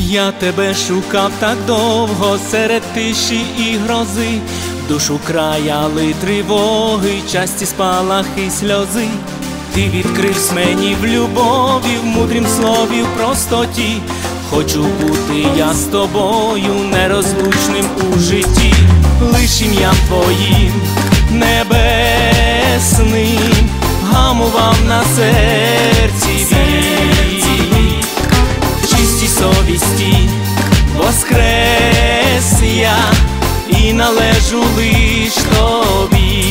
Я тебе шукав так довго серед тиші і грози, душу краяли тривоги, часті спалахи сльози. Ти відкрився мені в любові, в мудрім слові, в простоті. Хочу бути я з тобою, нерозлучним у житті. Лиш ім'ям твоїм небесним гамував на серці біль. В чистій совісті воскрес я і належу лиш тобі.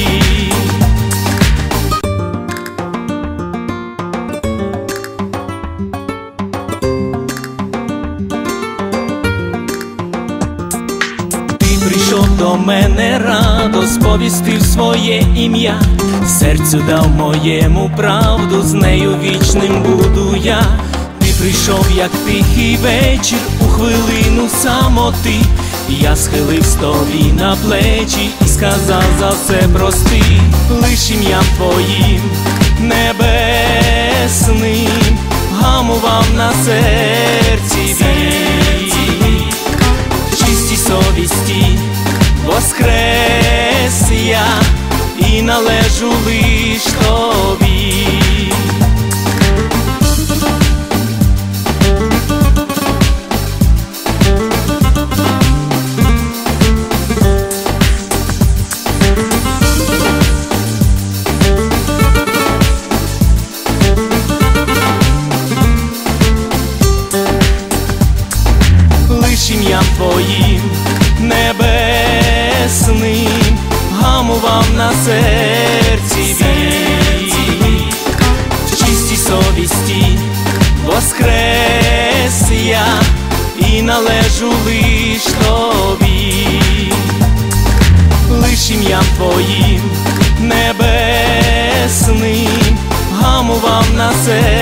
Прийшов до мене радо, сповістив своє ім'я, серцю дав моєму правду, з нею вічним буду я. Ти прийшов, як тихий вечір, у хвилину самоти. Я схилився тобі на плечі і сказав за все прости. Лиш ім'ям твоїм небесним гамував на серці біль. В чистій совісті воскрес я і належу лиш тобі. Лиш ім'ям твоїм небесним гамував на серці біль. В чистій совісті воскрес я і належу лиш тобі. Лиш ім'ям твоїм небесним гамував на серці